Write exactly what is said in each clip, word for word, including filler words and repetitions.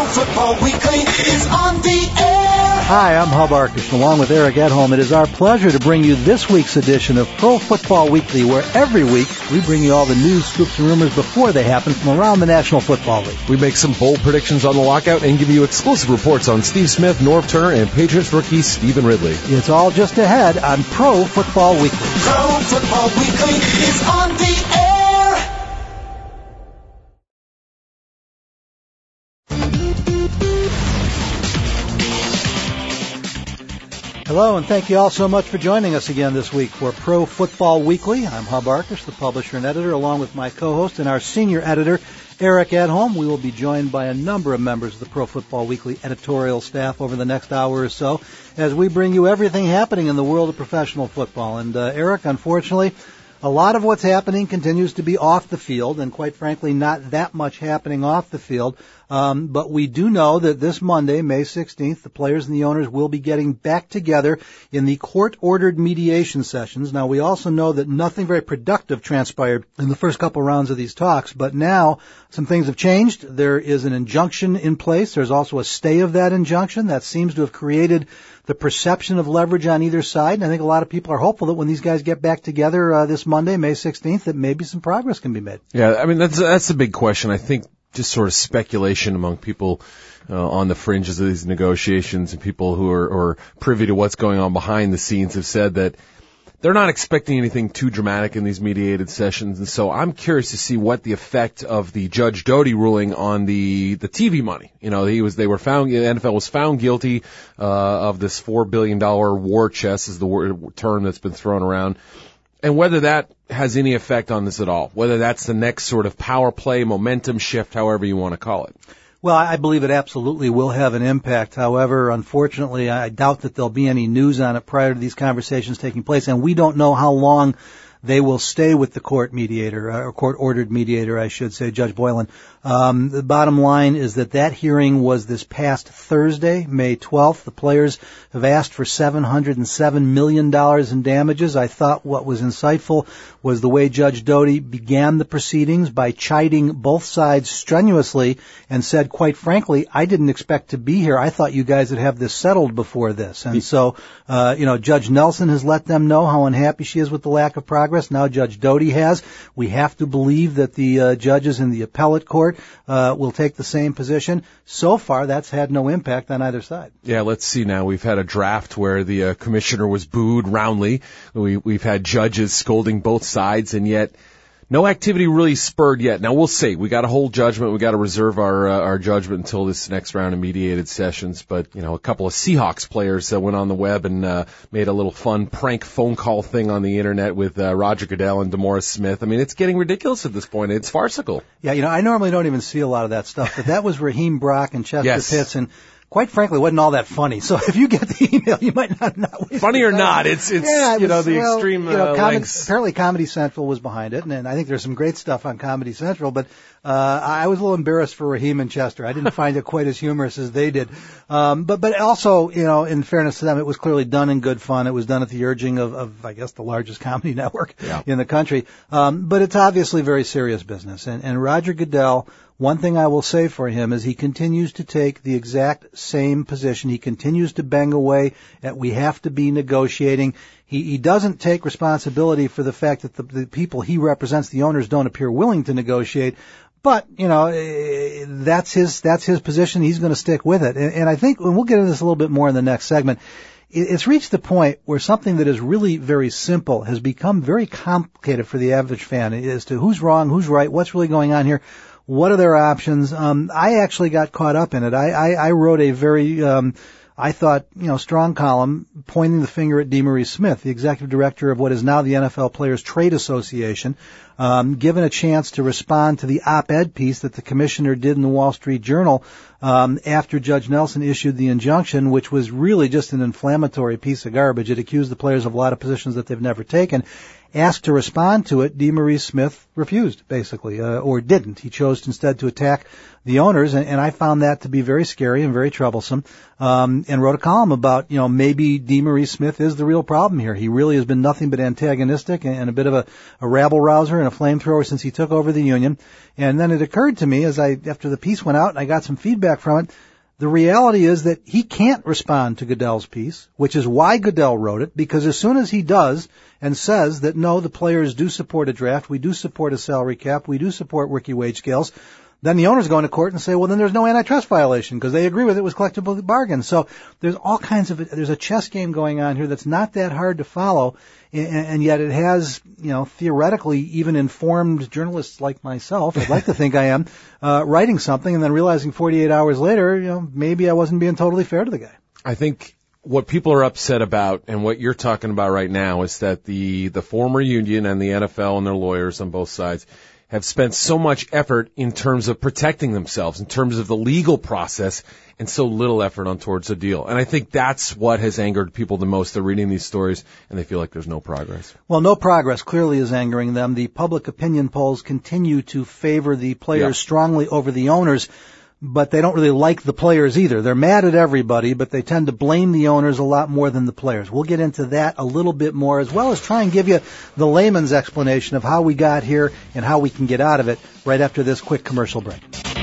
Football Weekly is on the air. Hi, I'm Hub Arkush, and along with Eric Edholm, it is our pleasure to bring you this week's edition of Pro Football Weekly, where every week we bring you all the news, scoops, and rumors before they happen from around the National Football League. We make some bold predictions on the lockout and give you exclusive reports on Steve Smith, Norv Turner, and Patriots rookie Stephen Ridley. It's all just ahead on Pro Football Weekly. Pro Football Weekly is on the air. Hello, and thank you all so much for joining us again this week for Pro Football Weekly. I'm Hub Arkush, the publisher and editor, along with my co-host and our senior editor, Eric Edholm. We will be joined by a number of members of the Pro Football Weekly editorial staff over the next hour or so as we bring you everything happening in the world of professional football. And, uh, Eric, unfortunately, a lot of what's happening continues to be off the field, and quite frankly, not that much happening off the field. Um, but we do know that this Monday, May sixteenth, the players and the owners will be getting back together in the court-ordered mediation sessions. Now, we also know that nothing very productive transpired in the first couple rounds of these talks, but now some things have changed. There is an injunction in place. There's also a stay of that injunction that seems to have created the perception of leverage on either side. And I think a lot of people are hopeful that when these guys get back together uh, this Monday, May sixteenth, that maybe some progress can be made. Yeah, I mean, that's that's the big question. I think just sort of speculation among people uh, on the fringes of these negotiations and people who are, are privy to what's going on behind the scenes have said that they're not expecting anything too dramatic in these mediated sessions. And so I'm curious to see what the effect of the Judge Doty ruling on the, the T V money. You know, he was, they were found, the N F L was found guilty, uh, of this four billion dollars war chest is the word, term that's been thrown around. And whether that has any effect on this at all, whether that's the next sort of power play, momentum shift, however you want to call it. Well, I believe it absolutely will have an impact. However, unfortunately, I doubt that there'll be any news on it prior to these conversations taking place, and we don't know how long they will stay with the court mediator, or court-ordered mediator, I should say, Judge Boylan. Um, the bottom line is that that hearing was this past Thursday, May twelfth. The players have asked for seven hundred seven million dollars in damages. I thought what was insightful was the way Judge Doty began the proceedings by chiding both sides strenuously and said, quite frankly, I didn't expect to be here. I thought you guys would have this settled before this. And so, uh, you know, Judge Nelson has let them know how unhappy she is with the lack of progress. Now Judge Doty has. We have to believe that the uh, judges in the appellate court uh, will take the same position. So far, that's had no impact on either side. Yeah, let's see now. We've had a draft where the uh, commissioner was booed roundly. We, we've had judges scolding both sides, and yet no activity really spurred yet. Now, we'll see. We got to hold judgment. We got to reserve our uh, our judgment until this next round of mediated sessions. But, you know, a couple of Seahawks players uh, went on the web and uh, made a little fun prank phone call thing on the Internet with uh, Roger Goodell and DeMaurice Smith. I mean, it's getting ridiculous at this point. It's farcical. Yeah, you know, I normally don't even see a lot of that stuff, but that was Raheem Brock and Chester Yes. Pitts, and quite frankly, it wasn't all that funny. So if you get the email, you might not know. Funny or not, it's, it's yeah, it you know, was, the well, extreme you know, uh, Com- lengths. Apparently Comedy Central was behind it, and, and I think there's some great stuff on Comedy Central, but uh I was a little embarrassed for Raheem and Chester. I didn't find it quite as humorous as they did. Um But but also, you know, in fairness to them, it was clearly done in good fun. It was done at the urging of, of I guess, the largest comedy network yeah. in the country. Um But it's obviously very serious business. And, and Roger Goodell, one thing I will say for him is he continues to take the exact same position. He continues to bang away at we have to be negotiating. He, he doesn't take responsibility for the fact that the, the people he represents, the owners, don't appear willing to negotiate. But, you know, that's his, that's his position. He's going to stick with it. And, and I think, and we'll get into this a little bit more in the next segment, it's reached the point where something that is really very simple has become very complicated for the average fan as to who's wrong, who's right, what's really going on here. What are their options? Um, I actually got caught up in it. I, I, I wrote a very, um, I thought, you know, strong column pointing the finger at DeMaurice Smith, the executive director of what is now the N F L Players Trade Association, um, given a chance to respond to the op-ed piece that the commissioner did in the Wall Street Journal um, after Judge Nelson issued the injunction, which was really just an inflammatory piece of garbage. It accused the players of a lot of positions that they've never taken. Asked to respond to it, DeMaurice Smith refused, basically, uh, or didn't. He chose instead to attack the owners, and, and I found that to be very scary and very troublesome, um, and wrote a column about, you know, maybe DeMaurice Smith is the real problem here. He really has been nothing but antagonistic and, and a bit of a, a rabble-rouser and a flamethrower since he took over the union. And then it occurred to me as I, after the piece went out and I got some feedback from it, the reality is that he can't respond to Goodell's piece, which is why Goodell wrote it, because as soon as he does and says that, no, the players do support a draft, we do support a salary cap, we do support rookie wage scales, then the owners go into court and say, well, then there's no antitrust violation because they agree with it was collective bargain. So there's all kinds of, there's a chess game going on here that's not that hard to follow, and, and yet it has, you know, theoretically even informed journalists like myself, I'd like to think I am, uh, writing something and then realizing forty-eight hours later, you know, maybe I wasn't being totally fair to the guy. I think what people are upset about and what you're talking about right now is that the, the former union and the N F L and their lawyers on both sides have spent so much effort in terms of protecting themselves, in terms of the legal process, and so little effort on towards the deal. And I think that's what has angered people the most. They're reading these stories, and they feel like there's no progress. Well, no progress clearly is angering them. The public opinion polls continue to favor the players yeah. strongly over the owners, but they don't really like the players either. They're mad at everybody, but they tend to blame the owners a lot more than the players. We'll get into that a little bit more, as well as try and give you the layman's explanation of how we got here and how we can get out of it right after this quick commercial break.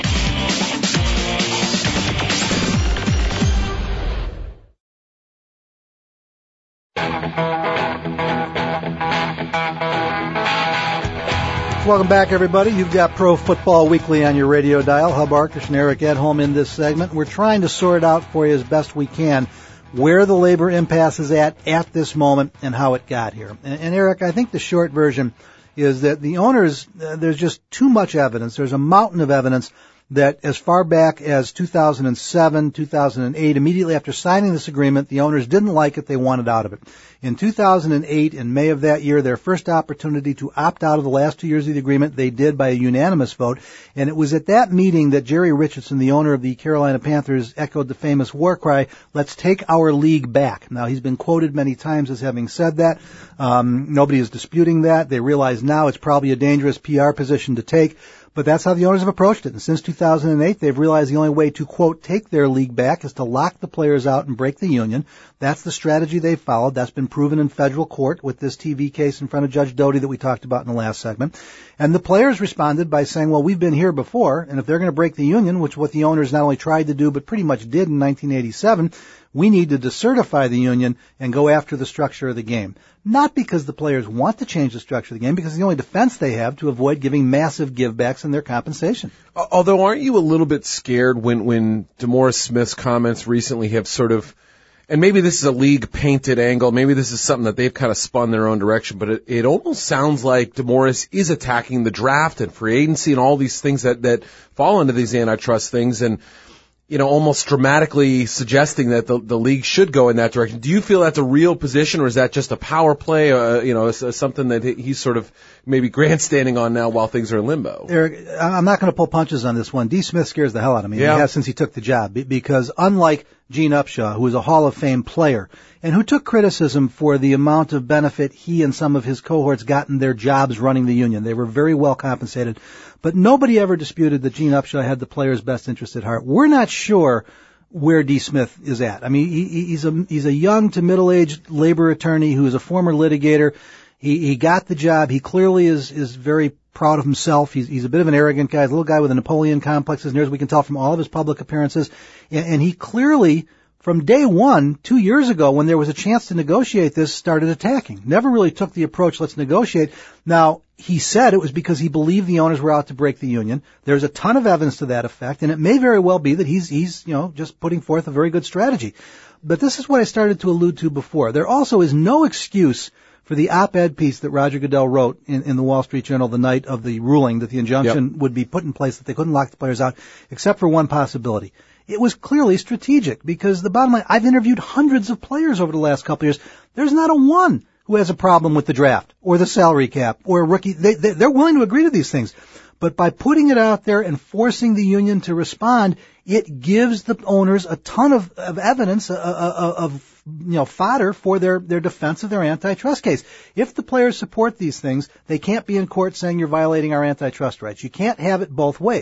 Welcome back, everybody. You've got Pro Football Weekly on your radio dial. Hub Arkush and Eric Edholm in this segment. We're trying to sort out for you as best we can where the labor impasse is at at this moment and how it got here. And, and Eric, I think the short version is that the owners, uh, there's just too much evidence. There's a mountain of evidence that as far back as two thousand seven, two thousand eight, immediately after signing this agreement, the owners didn't like it, they wanted out of it. In two thousand eight, in May of that year, their first opportunity to opt out of the last two years of the agreement, they did by a unanimous vote. And it was at that meeting that Jerry Richardson, the owner of the Carolina Panthers, echoed the famous war cry, let's take our league back. Now, he's been quoted many times as having said that. Um, nobody is disputing that. They realize now it's probably a dangerous P R position to take. But that's how the owners have approached it. And since two thousand eight, they've realized the only way to, quote, take their league back is to lock the players out and break the union. That's the strategy they've followed. That's been proven in federal court with this T V case in front of Judge Doty that we talked about in the last segment. And the players responded by saying, well, we've been here before, and if they're going to break the union, which is what the owners not only tried to do but pretty much did in nineteen eighty-seven, we need to decertify the union and go after the structure of the game. Not because the players want to change the structure of the game, because it's the only defense they have to avoid giving massive givebacks in their compensation. Although, aren't you a little bit scared when, when DeMaurice Smith's comments recently have sort of, and maybe this is a league painted angle, maybe this is something that they've kind of spun their own direction, but it, it almost sounds like DeMaurice is attacking the draft and free agency and all these things that, that fall into these antitrust things, and you know, almost dramatically suggesting that the, the league should go in that direction. Do you feel that's a real position, or is that just a power play, uh, you know, something that he's sort of maybe grandstanding on now while things are in limbo? Eric, I'm not going to pull punches on this one. D. Smith scares the hell out of me. Yeah. He has since he took the job, because unlike Gene Upshaw, who is a Hall of Fame player and who took criticism for the amount of benefit he and some of his cohorts got in their jobs running the union. They were very well compensated. But nobody ever disputed that Gene Upshaw had the players' best interest at heart. We're not sure where D. Smith is at. I mean, he, he's a he's a young to middle-aged labor attorney who is a former litigator. He he got the job. He clearly is is very proud of himself. He's he's a bit of an arrogant guy, a little guy with a Napoleon complex, as near as we can tell from all of his public appearances. And, and he clearly, from day one, two years ago, when there was a chance to negotiate this, started attacking. Never really took the approach, let's negotiate. Now, he said it was because he believed the owners were out to break the union. There's a ton of evidence to that effect, and it may very well be that he's, he's, you know, just putting forth a very good strategy. But this is what I started to allude to before. There also is no excuse for the op-ed piece that Roger Goodell wrote in, in the Wall Street Journal the night of the ruling that the injunction yep. would be put in place, that they couldn't lock the players out, except for one possibility. It was clearly strategic, because the bottom line, I've interviewed hundreds of players over the last couple of years. There's not a one who has a problem with the draft or the salary cap or rookie. They, they, they're willing to agree to these things. But by putting it out there and forcing the union to respond, it gives the owners a ton of, of evidence, uh, uh, of, you know, fodder for their, their defense of their antitrust case. If the players support these things, they can't be in court saying you're violating our antitrust rights. You can't have it both ways.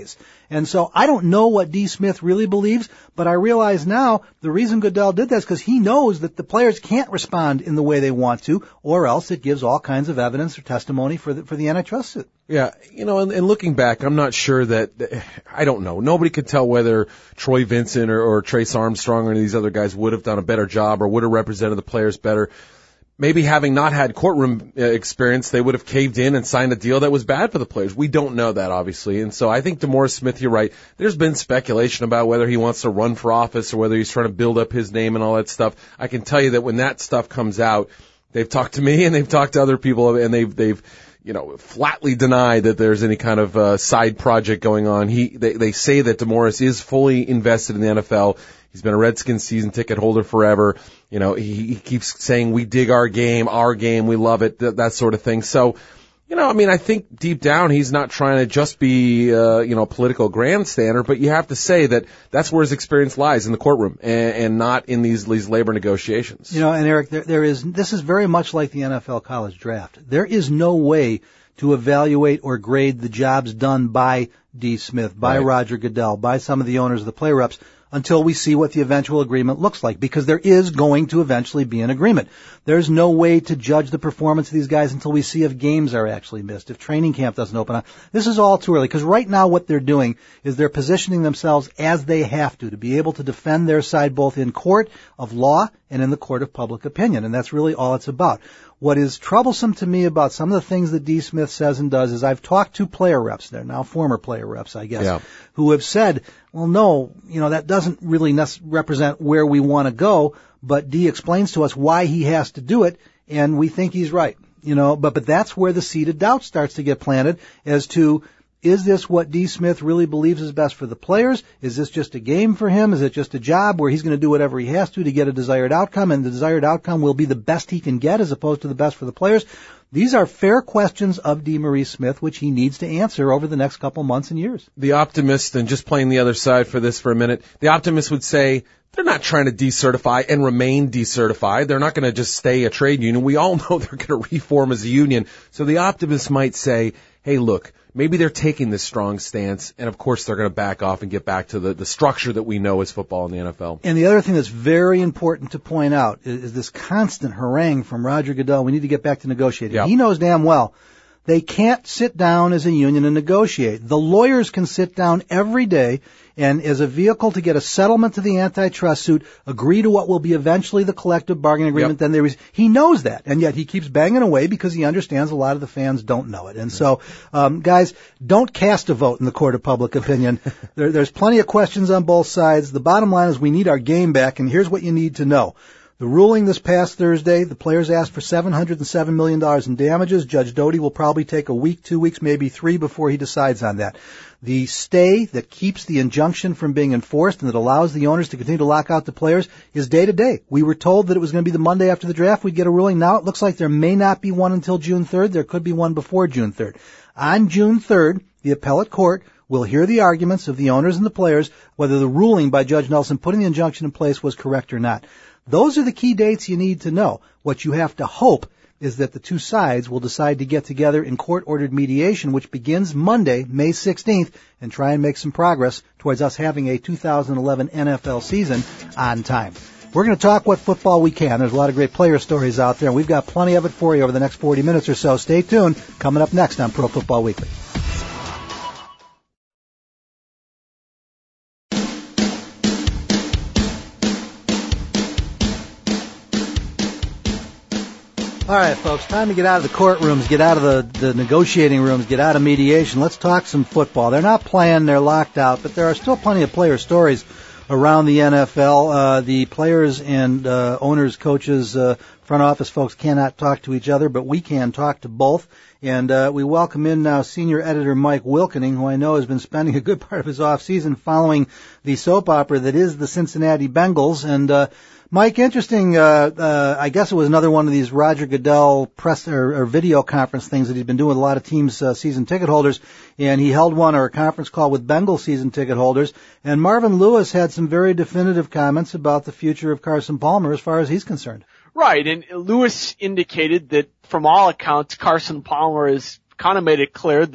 And so I don't know what D. Smith really believes, but I realize now the reason Goodell did that is because he knows that the players can't respond in the way they want to, or else it gives all kinds of evidence or testimony for the, for the antitrust suit. Yeah, you know, and, and looking back, I'm not sure that, I don't know. Nobody could tell whether Troy Vincent or, or Trace Armstrong or any of these other guys would have done a better job or would have represented the players better. Maybe having not had courtroom experience, they would have caved in and signed a deal that was bad for the players. We don't know that, obviously. And so I think DeMaurice Smith, you're right. There's been speculation about whether he wants to run for office or whether he's trying to build up his name and all that stuff. I can tell you that when that stuff comes out, they've talked to me and they've talked to other people and they've, they've, you know, flatly denied that there's any kind of uh, side project going on. He, they, they say that DeMaurice is fully invested in the N F L. He's been a Redskins season ticket holder forever. You know, he, he keeps saying, we dig our game, our game, we love it, th- that sort of thing. So, you know, I mean, I think deep down he's not trying to just be, uh, you know, a political grandstander, but you have to say that that's where his experience lies, in the courtroom, and, and not in these, these labor negotiations. You know, and Eric, there, there is, this is very much like the N F L college draft. There is no way to evaluate or grade the jobs done by D. Smith, by Right. Roger Goodell, by some of the owners of the play reps, until we see what the eventual agreement looks like, because there is going to eventually be an agreement. There's no way to judge the performance of these guys until we see if games are actually missed, if training camp doesn't open up. This is all too early, because right now what they're doing is they're positioning themselves as they have to, to be able to defend their side both in court of law and in the court of public opinion, and that's really all it's about. What is troublesome to me about some of the things that D. Smith says and does is I've talked to player reps, they're now former player reps, I guess, Yeah. who have said, well, no, you know, that doesn't really nec- represent where we want to go, but D explains to us why he has to do it, and we think he's right. You know, but, but that's where the seed of doubt starts to get planted as to, is this what D. Smith really believes is best for the players? Is this just a game for him? Is it just a job where he's going to do whatever he has to to get a desired outcome, and the desired outcome will be the best he can get as opposed to the best for the players? These are fair questions of DeMaurice Smith, which he needs to answer over the next couple months and years. The optimist, and just playing the other side for this for a minute, the optimist would say they're not trying to decertify and remain decertified. They're not going to just stay a trade union. We all know they're going to reform as a union. So the optimist might say, hey, look, maybe they're taking this strong stance, and of course they're going to back off and get back to the, the structure that we know as football in the N F L. And the other thing that's very important to point out is, is this constant harangue from Roger Goodell. We need to get back to negotiating. Yep. He knows damn well they can't sit down as a union and negotiate. The lawyers can sit down every day and, as a vehicle to get a settlement to the antitrust suit, agree to what will be eventually the collective bargaining agreement. Yep. Then there is, he knows that, and yet he keeps banging away because he understands a lot of the fans don't know it. And so, um, guys, don't cast a vote in the court of public opinion. there, there's plenty of questions on both sides. The bottom line is we need our game back, and here's what you need to know. The ruling this past Thursday, the players asked for seven hundred seven million dollars in damages. Judge Doty will probably take a week, two weeks, maybe three before he decides on that. The stay that keeps the injunction from being enforced and that allows the owners to continue to lock out the players is day to day. We were told that it was going to be the Monday after the draft we'd get a ruling. Now it looks like there may not be one until June third. There could be one before June third. On June third, the appellate court will hear the arguments of the owners and the players whether the ruling by Judge Nelson putting the injunction in place was correct or not. Those are the key dates you need to know. What you have to hope is that the two sides will decide to get together in court-ordered mediation, which begins Monday, May sixteenth, and try and make some progress towards us having a two thousand eleven N F L season on time. We're going to talk what football we can. There's a lot of great player stories out there, and we've got plenty of it for you over the next forty minutes or so. Stay tuned. Coming up next on Pro Football Weekly. All right, folks, time to get out of the courtrooms, get out of the, the negotiating rooms, get out of mediation. Let's talk some football. They're not playing, they're locked out, but there are still plenty of player stories around the N F L. Uh, the players and uh, owners, coaches, uh, front office folks cannot talk to each other, but we can talk to both. And uh, we welcome in now senior editor Mike Wilkening, who I know has been spending a good part of his off season following the soap opera that is the Cincinnati Bengals. And uh, Mike, interesting, uh, uh, I guess it was another one of these Roger Goodell press or, or video conference things that he's been doing with a lot of teams' uh, season ticket holders, and he held one or a conference call with Bengals season ticket holders, and Marvin Lewis had some very definitive comments about the future of Carson Palmer as far as he's concerned. Right, and Lewis indicated that from all accounts, Carson Palmer has kind of made it clear that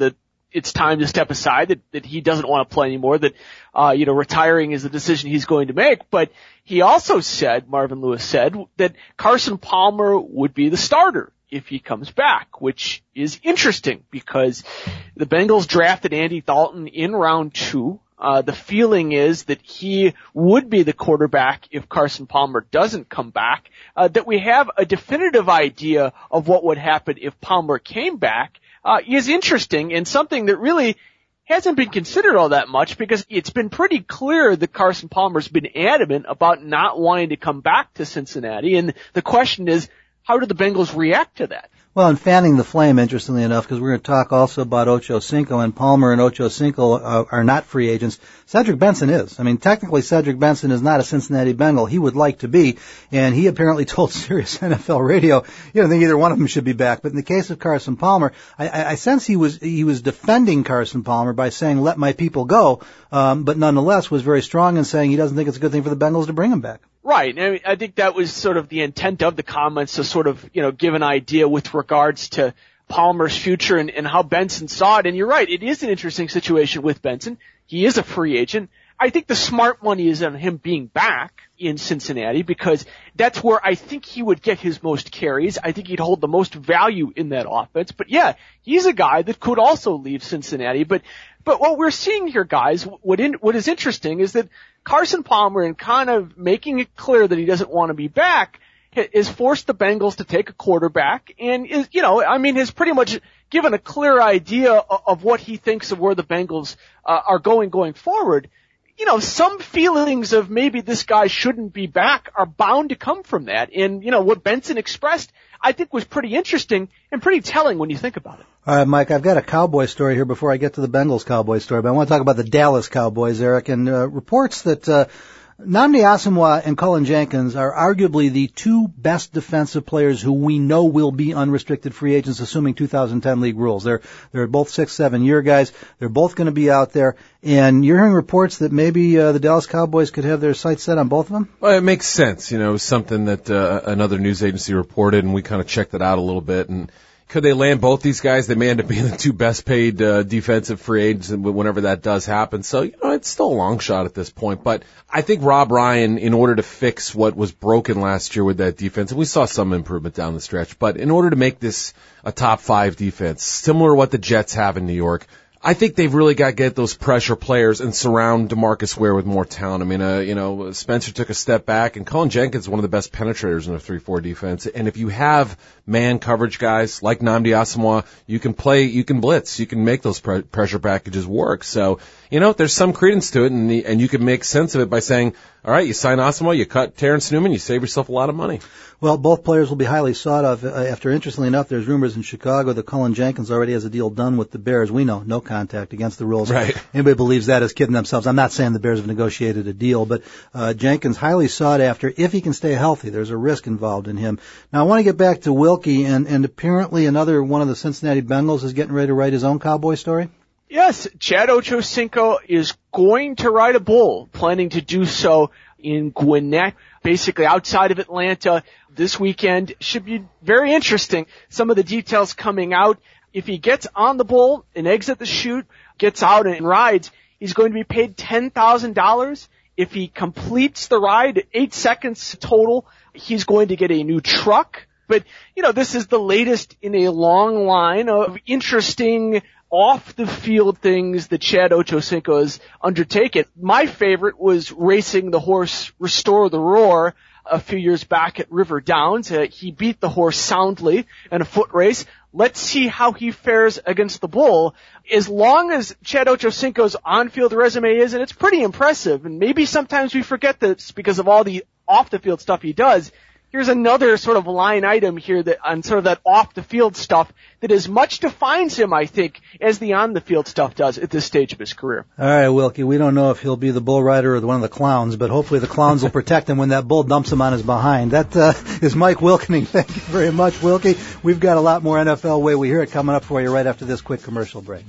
it's time to step aside, that, that he doesn't want to play anymore, that, uh, you know, retiring is the decision he's going to make. But he also said, Marvin Lewis said, that Carson Palmer would be the starter if he comes back, which is interesting because the Bengals drafted Andy Dalton in round two. Uh, the feeling is that he would be the quarterback if Carson Palmer doesn't come back, uh, that we have a definitive idea of what would happen if Palmer came back. Uh, is interesting and something that really hasn't been considered all that much because it's been pretty clear that Carson Palmer's been adamant about not wanting to come back to Cincinnati. And the question is, how do the Bengals react to that? Well, and fanning the flame, interestingly enough, because we're going to talk also about Ocho Cinco, and Palmer and Ocho Cinco uh, are not free agents. Cedric Benson is. I mean, technically, Cedric Benson is not a Cincinnati Bengal. He would like to be, and he apparently told Sirius N F L Radio, you don't think either one of them should be back. But in the case of Carson Palmer, I, I, I sense he was he was defending Carson Palmer by saying, let my people go, um, but nonetheless was very strong in saying he doesn't think it's a good thing for the Bengals to bring him back. Right. I mean, I think that was sort of the intent of the comments to sort of, you know, give an idea with regards to Palmer's future and, and how Benson saw it. And you're right. It is an interesting situation with Benson. He is a free agent. I think the smart money is on him being back in Cincinnati because that's where I think he would get his most carries. I think he'd hold the most value in that offense. But yeah, he's a guy that could also leave Cincinnati. But, but what we're seeing here, guys, what in, what is interesting is that Carson Palmer, in kind of making it clear that he doesn't want to be back, has forced the Bengals to take a quarterback and is, you know, I mean, has pretty much given a clear idea of, of what he thinks of where the Bengals uh, are going going forward. You know, some feelings of maybe this guy shouldn't be back are bound to come from that. And, you know, what Benson expressed, I think, was pretty interesting and pretty telling when you think about it. All right, Mike, I've got a Cowboy story here before I get to the Bengals Cowboy story, but I want to talk about the Dallas Cowboys, Eric, and uh, reports that uh, Nnamdi Asomugha and Cullen Jenkins are arguably the two best defensive players who we know will be unrestricted free agents, assuming two thousand ten league rules. They're they're both six, seven year guys. They're both going to be out there, and you're hearing reports that maybe uh, the Dallas Cowboys could have their sights set on both of them. Well, it makes sense. You know, something that uh, another news agency reported, and we kind of checked it out a little bit. And could they land both these guys? They may end up being the two best paid uh, defensive free agents whenever that does happen. So, you know, it's still a long shot at this point. But I think Rob Ryan, in order to fix what was broken last year with that defense, and we saw some improvement down the stretch, but in order to make this a top five defense, similar to what the Jets have in New York, I think they've really got to get those pressure players and surround DeMarcus Ware with more talent. I mean, uh, you know, Spencer took a step back, and Cullen Jenkins is one of the best penetrators in a three four defense. And if you have man coverage guys like Nnamdi Asomugha, you can play, you can blitz, you can make those pre- pressure packages work. So, you know, there's some credence to it, and the, and you can make sense of it by saying, all right, you sign Asomugha, you cut Terrence Newman, you save yourself a lot of money. Well, both players will be highly sought of. Uh, after, interestingly enough, there's rumors in Chicago that Cullen Jenkins already has a deal done with the Bears. We know, no contact against the rules. Right. Anybody believes that is kidding themselves. I'm not saying the Bears have negotiated a deal, but uh, Jenkins highly sought after if he can stay healthy. There's a risk involved in him. Now, I want to get back to Wilkie, and, and apparently another one of the Cincinnati Bengals is getting ready to write his own Cowboy story. Yes, Chad Ochocinco is going to ride a bull, planning to do so in Gwinnett, basically outside of Atlanta this weekend. Should be very interesting. Some of the details coming out. If he gets on the bull and exits the chute, gets out and rides, he's going to be paid ten thousand dollars. If he completes the ride, eight seconds total, he's going to get a new truck. But, you know, this is the latest in a long line of interesting off-the-field things that Chad Ochocinco has undertaken. My favorite was racing the horse Restore the Roar a few years back at River Downs. Uh, he beat the horse soundly in a foot race. Let's see how he fares against the bull. As long as Chad Ochocinco's on-field resume is, and it's pretty impressive, and maybe sometimes we forget this because of all the off-the-field stuff he does, here's another sort of line item here that on sort of that off-the-field stuff that as much defines him, I think, as the on-the-field stuff does at this stage of his career. All right, Wilkie, we don't know if he'll be the bull rider or one of the clowns, but hopefully the clowns will protect him when that bull dumps him on his behind. That uh, is Mike Wilkening. Thank you very much, Wilkie. We've got a lot more N F L Way We Hear It coming up for you right after this quick commercial break.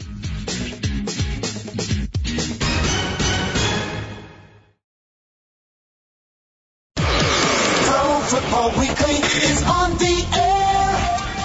Football Weekly is on the air.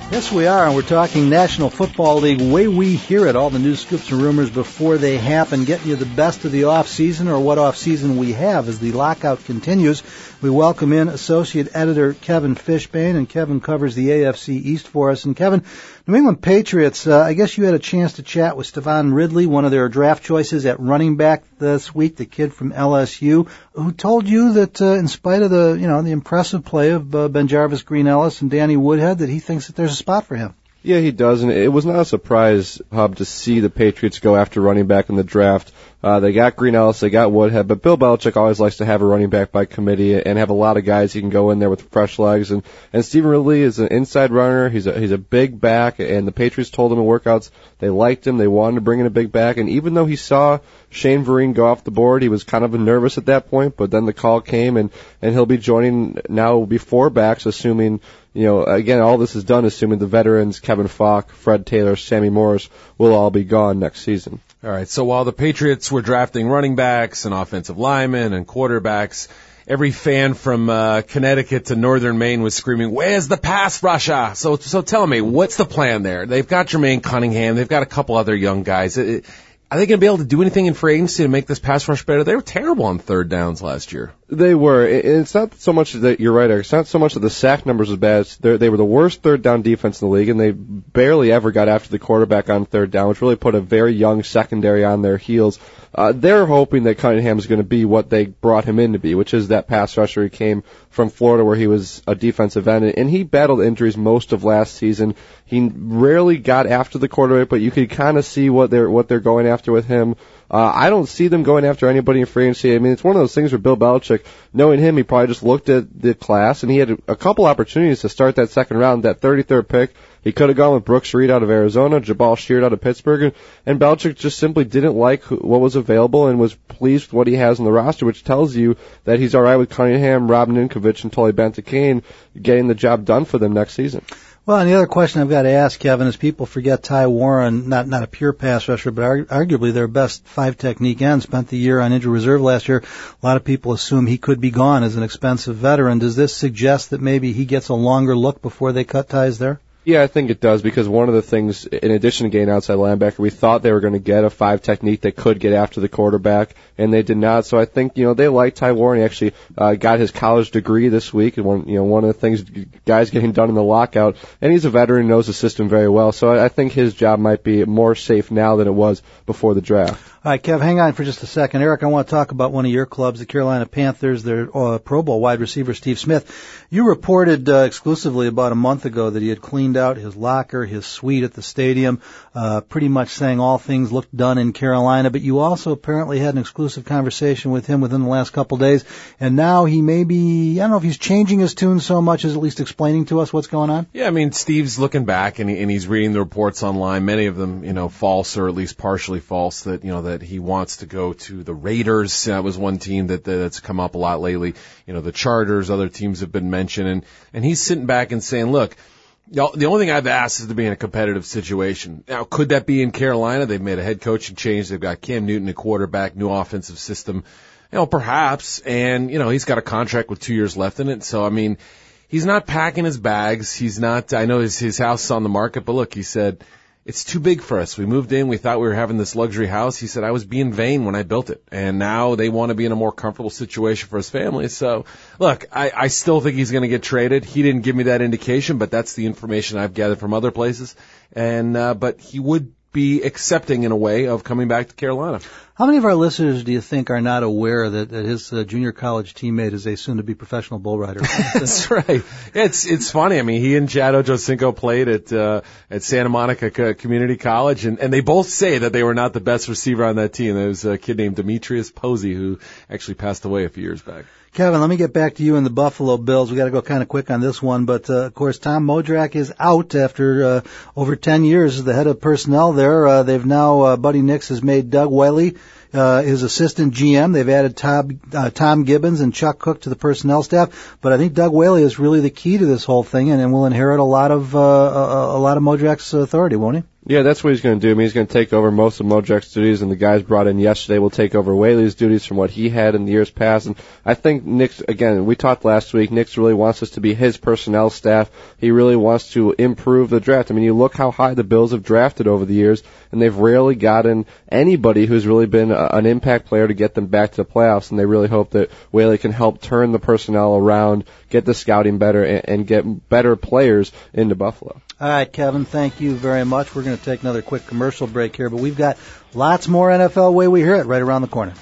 Yes, we are, and we're talking National Football League way we hear it, all the news, scoops, and rumors before they happen, getting you the best of the off-season or what off-season we have as the lockout continues. We welcome in Associate Editor Kevin Fishbane, and Kevin covers the A F C East for us. And Kevin, New England Patriots, uh, I guess you had a chance to chat with Stevan Ridley, one of their draft choices at running back this week, the kid from L S U, who told you that uh, in spite of the, you know, the impressive play of uh, BenJarvus Green-Ellis and Danny Woodhead, that he thinks that there's a spot for him. Yeah, he does, and it was not a surprise, Hub, to see the Patriots go after running back in the draft. Uh, they got Green-Ellis, they got Woodhead, but Bill Belichick always likes to have a running back by committee and have a lot of guys he can go in there with fresh legs. And, and Stevan Ridley is an inside runner. He's a, he's a big back, and the Patriots told him in workouts they liked him. They wanted to bring in a big back. And even though he saw Shane Vereen go off the board, he was kind of nervous at that point, but then the call came, and, and he'll be joining now before backs, assuming, you know, again, all this is done assuming the veterans, Kevin Falk, Fred Taylor, Sammy Morris, will all be gone next season. All right, so while the Patriots were drafting running backs and offensive linemen and quarterbacks, every fan from uh, Connecticut to northern Maine was screaming, "Where's the pass rusher?" So, so tell me, what's the plan there? They've got Jermaine Cunningham. They've got a couple other young guys. It, it, are they going to be able to do anything in free agency to make this pass rush better? They were terrible on third downs last year. They were. It's not so much that you're right, Eric. It's not so much that the sack numbers was bad. They were the worst third down defense in the league, and they barely ever got after the quarterback on third down, which really put a very young secondary on their heels. Uh, they're hoping that Cunningham is going to be what they brought him in to be, which is that pass rusher. He came from Florida where he was a defensive end, and he battled injuries most of last season. He rarely got after the quarterback, but you could kind of see what they're what they're going after with him. Uh, I don't see them going after anybody in free agency. I mean, it's one of those things where Bill Belichick, knowing him, he probably just looked at the class, and he had a, a couple opportunities to start that second round, that thirty-third pick. He could have gone with Brooks Reed out of Arizona, Jabal Sheard out of Pittsburgh, and, and Belichick just simply didn't like who, what was available and was pleased with what he has on the roster, which tells you that he's all right with Cunningham, Rob Ninkovich, and Tully Banta-Cain getting the job done for them next season. Well, and the other question I've got to ask, Kevin, is people forget Ty Warren, not not a pure pass rusher, but argu- arguably their best five-technique end, spent the year on injured reserve last year. A lot of people assume he could be gone as an expensive veteran. Does this suggest that maybe he gets a longer look before they cut ties there? Yeah, I think it does, because one of the things, in addition to getting outside linebacker, we thought they were going to get a five technique that could get after the quarterback, and they did not. So I think, you know, they like Ty Warren. He actually uh, got his college degree this week, and one, you know, one of the things guys getting done in the lockout, and he's a veteran, knows the system very well. So I, I think his job might be more safe now than it was before the draft. All right, Kev, hang on for just a second. Eric, I want to talk about one of your clubs, the Carolina Panthers, their uh, Pro Bowl wide receiver, Steve Smith. You reported uh, exclusively about a month ago that he had cleaned out his locker, his suite at the stadium, uh, pretty much saying all things looked done in Carolina, but you also apparently had an exclusive conversation with him within the last couple of days, and now he may be, I don't know if he's changing his tune so much as at least explaining to us what's going on. Yeah, I mean, Steve's looking back, and, he, and he's reading the reports online, many of them, you know, false or at least partially false, that, you know, that he wants to go to the Raiders. That was one team that that's come up a lot lately. You know, the Chargers, other teams have been mentioned, and, and he's sitting back and saying, look, the only thing I've asked is to be in a competitive situation. Now, could that be in Carolina? They've made a head coaching change. They've got Cam Newton at quarterback, new offensive system. You know, perhaps. And, you know, he's got a contract with two years left in it. So, I mean, he's not packing his bags. He's not, I know his, his house is on the market, but look, he said, it's too big for us. We moved in. We thought we were having this luxury house. He said, I was being vain when I built it. And now they want to be in a more comfortable situation for his family. So, look, I, I still think he's going to get traded. He didn't give me that indication, but that's the information I've gathered from other places. And, uh, but he would be accepting in a way of coming back to Carolina. How many of our listeners do you think are not aware that, that his uh, junior college teammate is a soon-to-be professional bull rider? That's right. It's it's funny. I mean, he and Chad Ochocinco played at uh, at Santa Monica Co- Community College, and, and they both say that they were not the best receiver on that team. There was a kid named Demetrius Posey who actually passed away a few years back. Kevin, let me get back to you and the Buffalo Bills. We got to go kind of quick on this one, but uh, of course Tom Modrak is out after uh, over ten years as the head of personnel there. Uh, they've now uh, Buddy Nix has made Doug Wiley uh, his assistant G M. They've added Tom, uh, Tom Gibbons and Chuck Cook to the personnel staff. But I think Doug Whaley is really the key to this whole thing, and, and will inherit a lot of uh, a, a lot of Mojak's authority, won't he? Yeah, that's what he's going to do. I mean, he's going to take over most of Mojak's duties, and the guys brought in yesterday will take over Whaley's duties from what he had in the years past. And I think Nick's, again, we talked last week, Nick's really wants this to be his personnel staff. He really wants to improve the draft. I mean, you look how high the Bills have drafted over the years, and they've rarely gotten anybody who's really been a, an impact player to get them back to the playoffs, and they really hope that Whaley can help turn the personnel around, get the scouting better, and, and get better players into Buffalo. All right, Kevin, thank you very much. We're going to take another quick commercial break here, but we've got lots more N F L Way We Hear It right around the corner.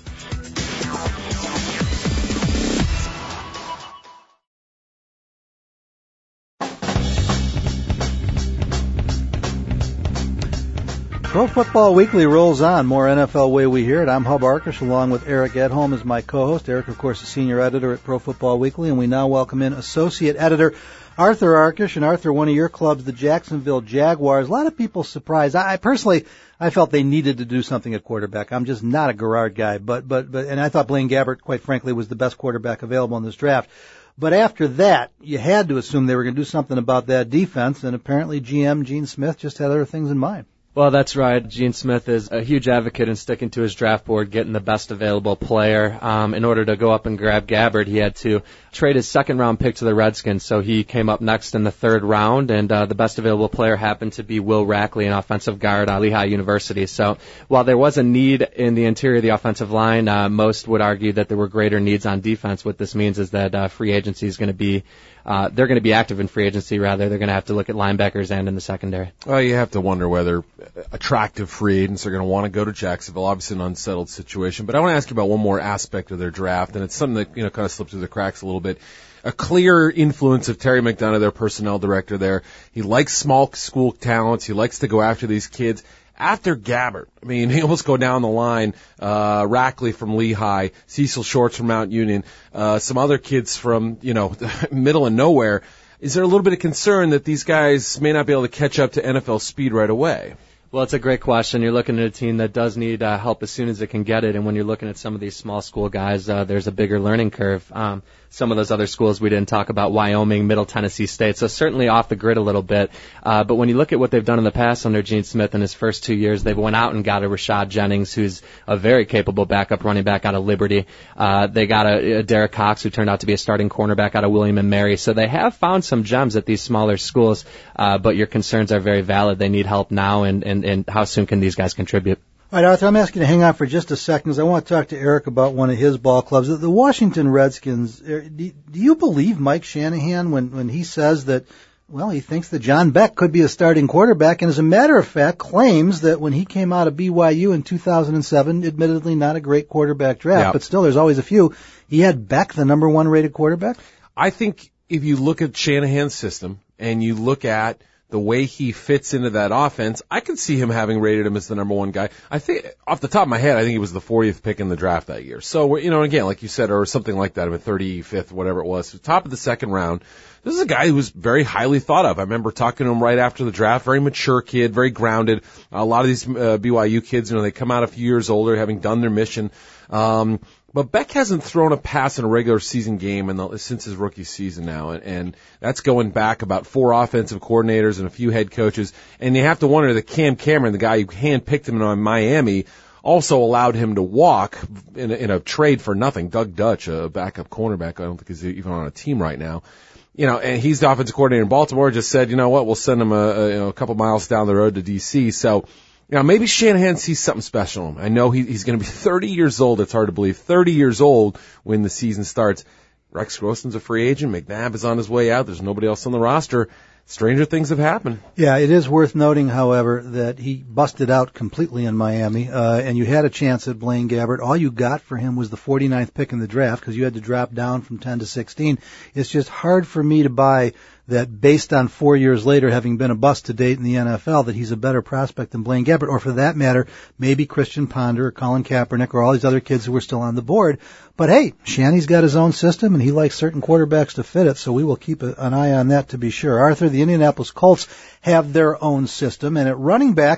Pro Football Weekly rolls on. More N F L Way We Hear It. I'm Hub Arkush, along with Eric Edholm as my co-host. Eric, of course, is senior editor at Pro Football Weekly, and we now welcome in associate editor Arthur Arkush. And Arthur, one of your clubs, the Jacksonville Jaguars. A lot of people surprised. I, I personally, I felt they needed to do something at quarterback. I'm just not a Garrard guy, but but but, and I thought Blaine Gabbert, quite frankly, was the best quarterback available in this draft. But after that, you had to assume they were going to do something about that defense, and apparently G M Gene Smith just had other things in mind. Well, that's right. Gene Smith is a huge advocate in sticking to his draft board, getting the best available player. Um, in order to go up and grab Gabbert, he had to trade his second-round pick to the Redskins, so he came up next in the third round, and uh, the best available player happened to be Will Rackley, an offensive guard at Lehigh University. So while there was a need in the interior of the offensive line, uh, most would argue that there were greater needs on defense. What this means is that uh, free agency is going to be Uh, they're going to be active in free agency, rather. They're going to have to look at linebackers and in the secondary. Well, you have to wonder whether attractive free agents are going to want to go to Jacksonville. Obviously an unsettled situation. But I want to ask you about one more aspect of their draft, and it's something that, you know, kind of slipped through the cracks a little bit. A clear influence of Terry McDonough, their personnel director there. He likes small school talents. He likes to go after these kids. After Gabbert, I mean, he almost go down the line, uh, Rackley from Lehigh, Cecil Shorts from Mount Union, uh, some other kids from, you know, middle of nowhere. Is there a little bit of concern that these guys may not be able to catch up to N F L speed right away? Well, it's a great question. You're looking at a team that does need uh, help as soon as it can get it, and when you're looking at some of these small school guys, uh, there's a bigger learning curve. Um, some of those other schools we didn't talk about, Wyoming, Middle Tennessee State, so certainly off the grid a little bit. Uh, but when you look at what they've done in the past under Gene Smith in his first two years, they went out and got a Rashad Jennings, who's a very capable backup running back out of Liberty. Uh, they got a, a Derek Cox, who turned out to be a starting cornerback out of William and Mary. So they have found some gems at these smaller schools, uh, but your concerns are very valid. They need help now, and, and, and how soon can these guys contribute? All right, Arthur, I'm asking you to hang on for just a second because I want to talk to Eric about one of his ball clubs. The Washington Redskins, do you believe Mike Shanahan when, when he says that, well, he thinks that John Beck could be a starting quarterback, and as a matter of fact, claims that when he came out of B Y U in two thousand seven, admittedly not a great quarterback draft, yeah. but still there's always a few, he had Beck the number one rated quarterback? I think if you look at Shanahan's system and you look at the way he fits into that offense, I can see him having rated him as the number one guy. I think, off the top of my head, I think he was the fortieth pick in the draft that year. So, you know, again, like you said, or something like that, I mean, thirty-fifth, whatever it was, top of the second round. This is a guy who was very highly thought of. I remember talking to him right after the draft, very mature kid, very grounded. A lot of these uh, B Y U kids, you know, they come out a few years older, having done their mission. Um, But Beck hasn't thrown a pass in a regular season game in the, since his rookie season now, and, and that's going back about four offensive coordinators and a few head coaches. And you have to wonder that Cam Cameron, the guy who handpicked him in Miami, also allowed him to walk in a, in a trade for nothing. Doug Dutch, a backup cornerback, I don't think he's even on a team right now. You know, and he's the offensive coordinator in Baltimore, just said, you know what, we'll send him a, a, you know, a couple miles down the road to D C. So, you know, maybe Shanahan sees something special in him. I know he, he's going to be thirty years old. It's hard to believe. thirty years old when the season starts. Rex Grossen's a free agent. McNabb is on his way out. There's nobody else on the roster. Stranger things have happened. Yeah, it is worth noting, however, that he busted out completely in Miami, uh, and you had a chance at Blaine Gabbert. All you got for him was the forty-ninth pick in the draft because you had to drop down from ten to sixteen. It's just hard for me to buy that based on four years later having been a bust to date in the N F L that he's a better prospect than Blaine Gabbert, or for that matter, maybe Christian Ponder or Colin Kaepernick or all these other kids who were still on the board. But hey, Shanny's got his own system and he likes certain quarterbacks to fit it, so we will keep a, an eye on that to be sure. Arthur, the Indianapolis Colts have their own system, and at running back,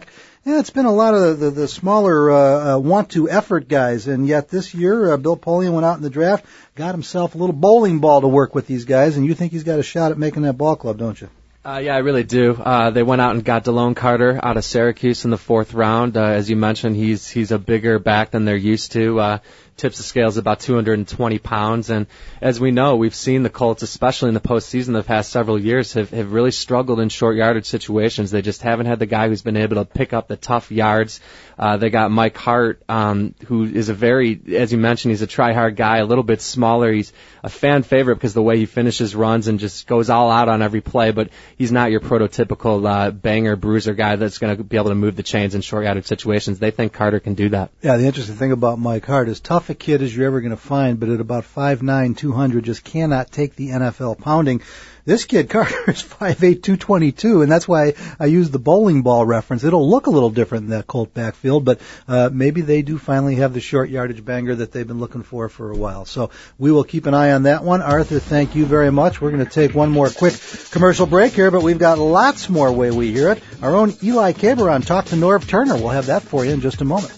Yeah, it's been a lot of the, the, the smaller uh, uh, want-to effort guys, and yet this year uh, Bill Polian went out in the draft, got himself a little bowling ball to work with these guys, and you think he's got a shot at making that ball club, don't you? Uh, yeah, I really do. Uh, they went out and got DeLone Carter out of Syracuse in the fourth round. Uh, as you mentioned, he's he's a bigger back than they're used to. Uh, tips the scales about two hundred twenty pounds. And as we know, we've seen the Colts, especially in the postseason the past several years, have, have really struggled in short yardage situations. They just haven't had the guy who's been able to pick up the tough yards. Uh, they got Mike Hart, um, who is a very, as you mentioned, he's a try-hard guy, a little bit smaller. He's a fan favorite because the way he finishes runs and just goes all out on every play, but he's not your prototypical uh, banger, bruiser guy that's going to be able to move the chains in short yardage situations. They think Carter can do that. Yeah, the interesting thing about Mike Hart is tough a kid as you're ever going to find, but at about five nine, two hundred, just cannot take the N F L pounding. This kid, Carter, is five eight, two twenty-two, and that's why I use the bowling ball reference. It'll look a little different in that Colt backfield, but uh, maybe they do finally have the short yardage banger that they've been looking for for a while. So we will keep an eye on that one. Arthur, thank you very much. We're going to take one more quick commercial break here, but we've got lots more way we hear it. Our own Eli Caberon talked to Norv Turner. We'll have that for you in just a moment.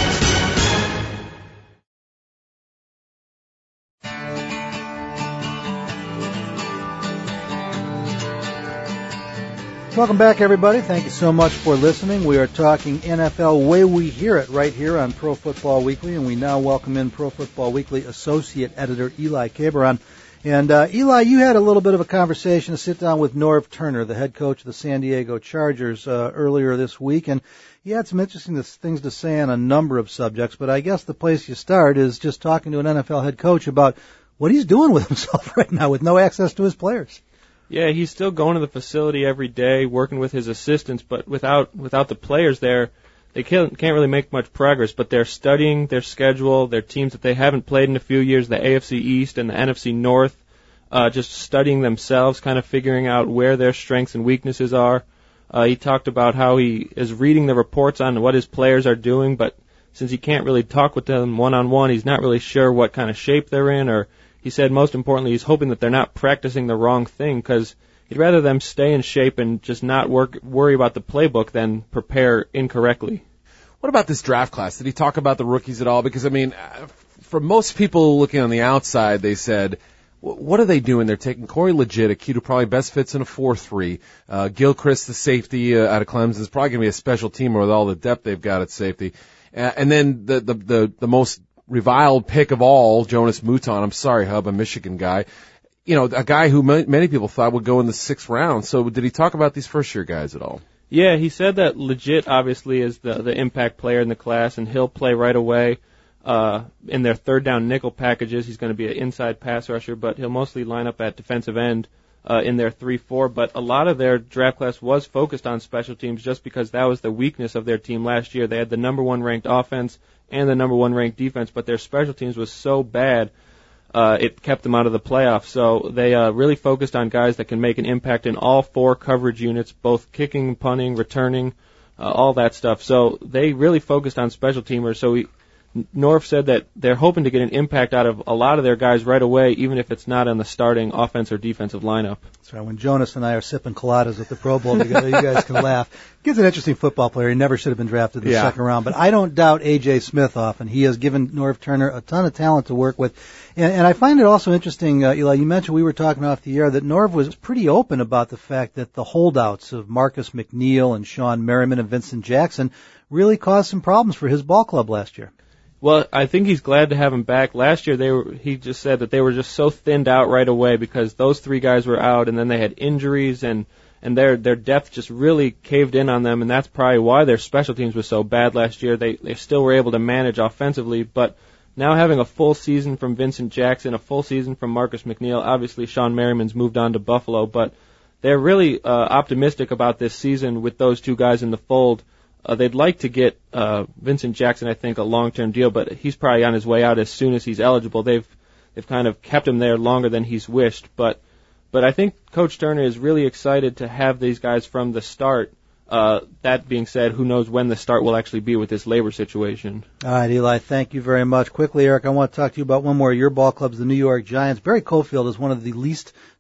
Welcome back, everybody. Thank you so much for listening. We are talking N F L way we hear it right here on Pro Football Weekly, and we now welcome in Pro Football Weekly Associate Editor Eli Caberon. And uh, Eli, you had a little bit of a conversation, a sit-down with Norv Turner, the head coach of the San Diego Chargers, uh, earlier this week, and he had some interesting things to say on a number of subjects, but I guess the place you start is just talking to an N F L head coach about what he's doing with himself right now with no access to his players. Yeah, he's still going to the facility every day, working with his assistants, but without without the players there, they can't can't really make much progress. But they're studying their schedule, their teams that they haven't played in a few years, the A F C East and the N F C North, uh, just studying themselves, kind of figuring out where their strengths and weaknesses are. Uh, he talked about how he is reading the reports on what his players are doing, but since he can't really talk with them one-on-one, he's not really sure what kind of shape they're in, or he said most importantly he's hoping that they're not practicing the wrong thing, because he'd rather them stay in shape and just not work, worry about the playbook than prepare incorrectly. What about this draft class? Did he talk about the rookies at all? Because, I mean, for most people looking on the outside, they said, what are they doing? They're taking Corey Legit, a kid who probably best fits in a four three. Uh, Gilchrist, the safety uh, out of Clemson, is probably going to be a special teamer with all the depth they've got at safety. Uh, and then the, the, the, the most reviled pick of all, Jonas Mouton. I'm sorry, Hub, a Michigan guy. You know, a guy who many people thought would go in the sixth round. So did he talk about these first-year guys at all? Yeah, he said that Legit obviously is the, the impact player in the class, and he'll play right away uh, in their third-down nickel packages. He's going to be an inside pass rusher, but he'll mostly line up at defensive end uh, in their three four. But a lot of their draft class was focused on special teams just because that was the weakness of their team last year. They had the number one ranked offense and the number one ranked defense, but their special teams was so bad, uh, it kept them out of the playoffs. So they uh, really focused on guys that can make an impact in all four coverage units, both kicking, punting, returning, uh, all that stuff. So they really focused on special teamers. So he, Norv said that they're hoping to get an impact out of a lot of their guys right away, even if it's not on the starting offense or defensive lineup. That's right. When Jonas and I are sipping coladas at the Pro Bowl together, you guys can laugh. Kid's an interesting football player. He never should have been drafted in the yeah. second round, but I don't doubt A J Smith often. He has given Norv Turner a ton of talent to work with. And, and I find it also interesting, uh, Eli, you mentioned we were talking off the air that Norv was pretty open about the fact that the holdouts of Marcus McNeil and Sean Merriman and Vincent Jackson really caused some problems for his ball club last year. Well, I think he's glad to have him back. Last year, they were, he just said that they were just so thinned out right away because those three guys were out, and then they had injuries, and, and their their depth just really caved in on them, and that's probably why their special teams was so bad last year. They they still were able to manage offensively, but now having a full season from Vincent Jackson, a full season from Marcus McNeil, obviously Sean Merriman's moved on to Buffalo, but they're really uh, optimistic about this season with those two guys in the fold. Uh, they'd like to get uh, Vincent Jackson, I think, a long-term deal, but he's probably on his way out as soon as he's eligible. They've they've kind of kept him there longer than he's wished, but but I think Coach Turner is really excited to have these guys from the start. Uh, that being said, who knows when the start will actually be with this labor situation. All right, Eli, thank you very much. Quickly, Eric, I want to talk to you about one more of your ball clubs, the New York Giants. Barry Cofield is one of the least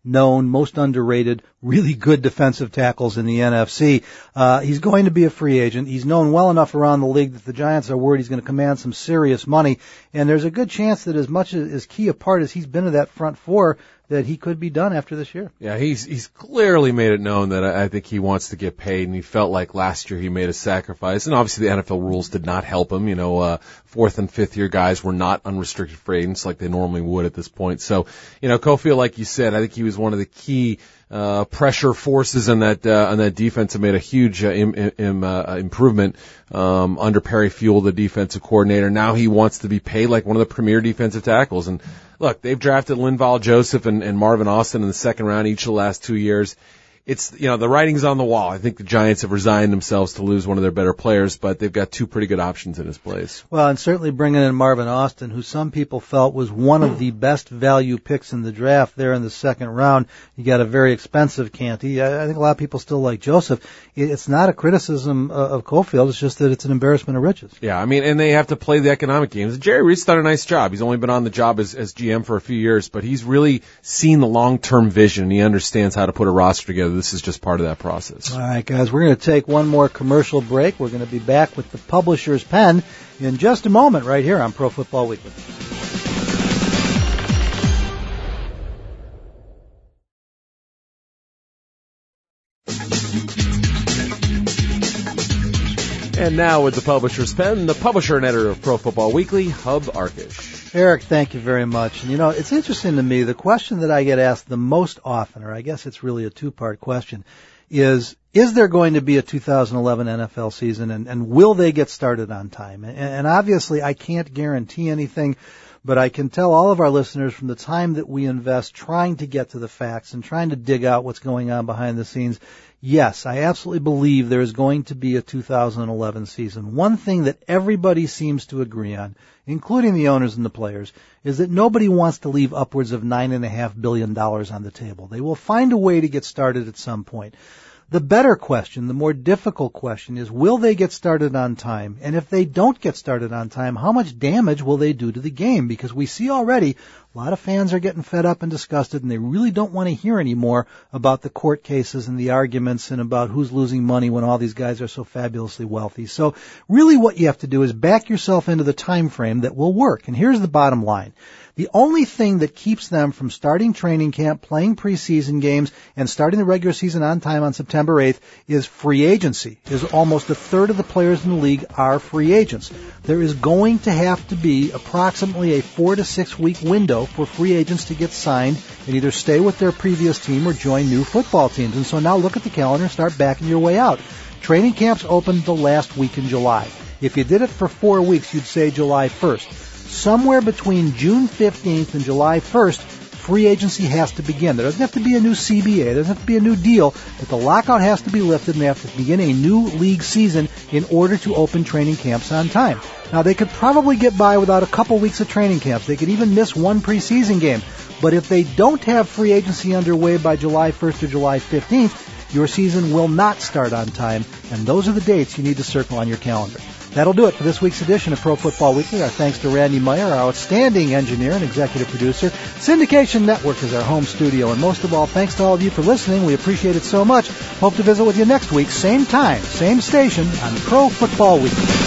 known, most underrated, really good defensive tackles in the N F C. Uh, he's going to be a free agent. He's known well enough around the league that the Giants are worried he's going to command some serious money. And there's a good chance that as much as, as key a part as he's been of that front four, that he could be done after this year. Yeah, he's he's clearly made it known that I, I think he wants to get paid, and he felt like last year he made a sacrifice. And obviously the N F L rules did not help him. You know, uh, fourth and fifth year guys were not unrestricted free agents like they normally would at this point. So, you know, Cofield, like you said, I think he was one of the key uh pressure forces in that uh, on that defense and made a huge uh, im, im, uh, improvement um under Perry Fuel, the defensive coordinator. Now he wants to be paid like one of the premier defensive tackles. And look, they've drafted Linval Joseph and, and Marvin Austin in the second round each of the last two years. It's, you know, the writing's on the wall. I think the Giants have resigned themselves to lose one of their better players, but they've got two pretty good options in his place. Well, and certainly bringing in Marvin Austin, who some people felt was one of the best value picks in the draft there in the second round. You got a very expensive Canty. I think a lot of people still like Joseph. It's not a criticism of Cofield. It's just that it's an embarrassment of riches. Yeah, I mean, and they have to play the economic games. Jerry Reed's done a nice job. He's only been on the job as, as G M for a few years, but he's really seen the long-term vision, and he understands how to put a roster together. This is just part of that process. All right, guys, we're going to take one more commercial break. We're going to be back with the Publisher's Pen in just a moment right here on Pro Football Weekly. And now with the Publisher's Pen, the publisher and editor of Pro Football Weekly, Hub Arkush. Eric, thank you very much. And, you know, it's interesting to me, the question that I get asked the most often, or I guess it's really a two-part question, is, is there going to be a two thousand eleven N F L season, and, and will they get started on time? And, and obviously, I can't guarantee anything, but I can tell all of our listeners from the time that we invest trying to get to the facts and trying to dig out what's going on behind the scenes, yes, I absolutely believe there is going to be a two thousand eleven season. One thing that everybody seems to agree on, including the owners and the players, is that nobody wants to leave upwards of nine point five billion dollars on the table. They will find a way to get started at some point. The better question, the more difficult question is, will they get started on time? And if they don't get started on time, how much damage will they do to the game? Because we see already a lot of fans are getting fed up and disgusted, and they really don't want to hear anymore about the court cases and the arguments and about who's losing money when all these guys are so fabulously wealthy. So really what you have to do is back yourself into the time frame that will work. And here's the bottom line. The only thing that keeps them from starting training camp, playing preseason games, and starting the regular season on time on September eighth is free agency. Is almost a third of the players in the league are free agents. There is going to have to be approximately a four to six week window for free agents to get signed and either stay with their previous team or join new football teams. And so now look at the calendar and start backing your way out. Training camps open the last week in July. If you did it for four weeks, you'd say July first. Somewhere between June fifteenth and July first, free agency has to begin. There doesn't have to be a new C B A. There doesn't have to be a new deal, but the lockout has to be lifted and they have to begin a new league season in order to open training camps on time. Now, they could probably get by without a couple weeks of training camps. They could even miss one preseason game. But if they don't have free agency underway by July first or July fifteenth, your season will not start on time, and those are the dates you need to circle on your calendar. That'll do it for this week's edition of Pro Football Weekly. Our thanks to Randy Meyer, our outstanding engineer and executive producer. Syndication Network is our home studio. And most of all, thanks to all of you for listening. We appreciate it so much. Hope to visit with you next week, same time, same station on Pro Football Weekly.